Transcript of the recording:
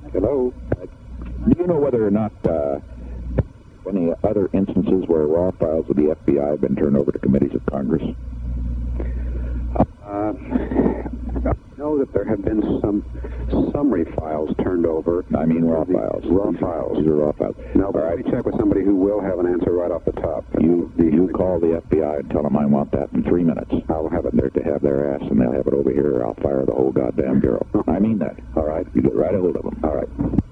Hello? Do you know whether or not any other instances where raw files of the FBI have been turned over to committees of Congress? I know that there have been some summary files turned over. I mean raw files. Raw files. These are raw files. No, but let me check with somebody who will have an answer right off the top. You call the FBI and tell them I want that in 3 minutes. I'll have it there to have their ass, and they'll have it over here, or I'll fire the whole goddamn bureau. I mean that. All right. You get right a hold of them. All right.